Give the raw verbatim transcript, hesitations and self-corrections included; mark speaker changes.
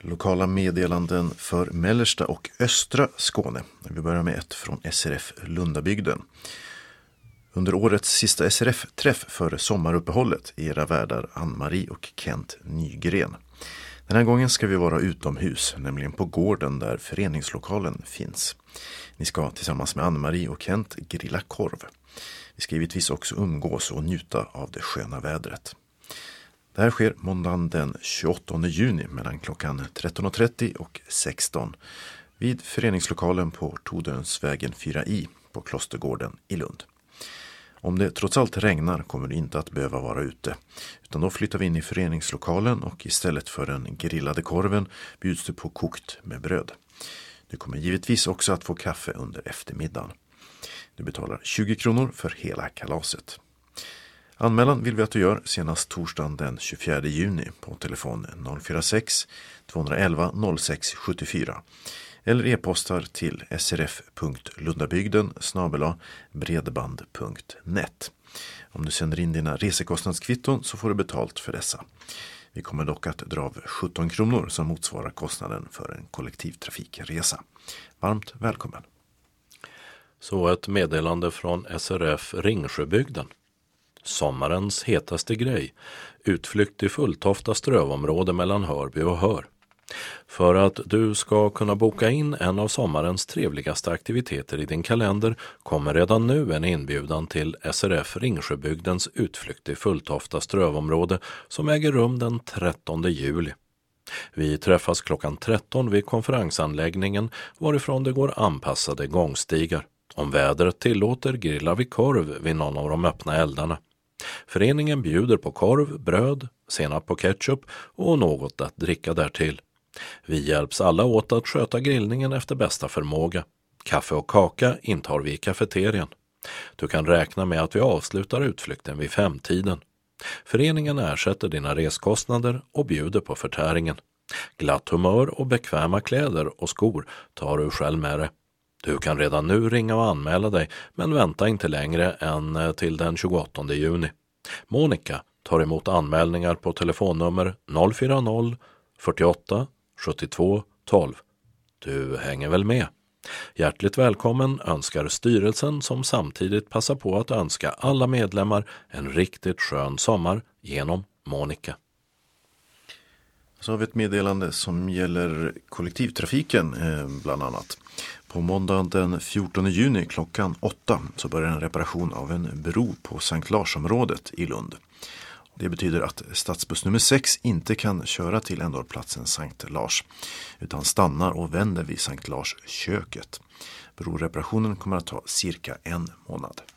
Speaker 1: Lokala meddelanden för mellersta och östra Skåne. Vi börjar med ett från S R F Lundabygden. Under årets sista S R F-träff för sommaruppehållet är era värdar Ann-Marie och Kent Nygren. Den här gången ska vi vara utomhus, nämligen på gården där föreningslokalen finns. Ni ska tillsammans med Ann-Marie och Kent grilla korv. Vi ska givetvis också umgås och njuta av det sköna vädret. Det här sker måndagen den tjugoåttonde juni mellan klockan tretton och trettio och sexton vid föreningslokalen på Todönsvägen fyra i på Klostergården i Lund. Om det trots allt regnar kommer du inte att behöva vara ute, utan då flyttar vi in i föreningslokalen och istället för den grillade korven bjuds du på kokt med bröd. Du kommer givetvis också att få kaffe under eftermiddagen. Du betalar tjugo kronor för hela kalaset. Anmälan vill vi att du gör senast torsdagen den tjugofjärde juni på telefon noll fyra sex två ett ett noll sex sju fyra eller e-postar till srf.lundabygden snabel-a bredband punkt net. Om du sänder in dina resekostnadskvitton så får du betalt för dessa. Vi kommer dock att dra av sjutton kronor som motsvarar kostnaden för en kollektivtrafikresa. Varmt välkommen!
Speaker 2: Så ett meddelande från S R F Ringsjöbygden. Sommarens hetaste grej. Utflykt i Fulltofta strövområde mellan Hörby och Hör. För att du ska kunna boka in en av sommarens trevligaste aktiviteter i din kalender kommer redan nu en inbjudan till S R F Ringsjöbygdens utflykt i Fulltofta strövområde som äger rum den trettonde juli. Vi träffas klockan tretton vid konferensanläggningen varifrån det går anpassade gångstigar. Om vädret tillåter grillar vi korv vid någon av de öppna eldarna. Föreningen bjuder på korv, bröd, senap på ketchup och något att dricka därtill. Vi hjälps alla åt att sköta grillningen efter bästa förmåga. Kaffe och kaka intar vi i kafeterian. Du kan räkna med att vi avslutar utflykten vid femtiden. Föreningen ersätter dina reskostnader och bjuder på förtäringen. Glatt humör och bekväma kläder och skor tar du själv med dig. Du kan redan nu ringa och anmäla dig, men vänta inte längre än till den tjugoåttonde juni. Monica tar emot anmälningar på telefonnummer noll fyra noll fyrtioåtta sjuttiotvå tolv. Du hänger väl med? Hjärtligt välkommen önskar styrelsen som samtidigt passar på att önska alla medlemmar en riktigt skön sommar genom Monica.
Speaker 1: Så har vi ett meddelande som gäller kollektivtrafiken bland annat. På måndagen den fjortonde juni klockan åtta så börjar en reparation av en bro på Sankt Lars-området i Lund. Det betyder att stadsbuss nummer sex inte kan köra till ändhållplatsen Sankt Lars utan stannar och vänder vid Sankt Lars köket. Broreparationen kommer att ta cirka en månad.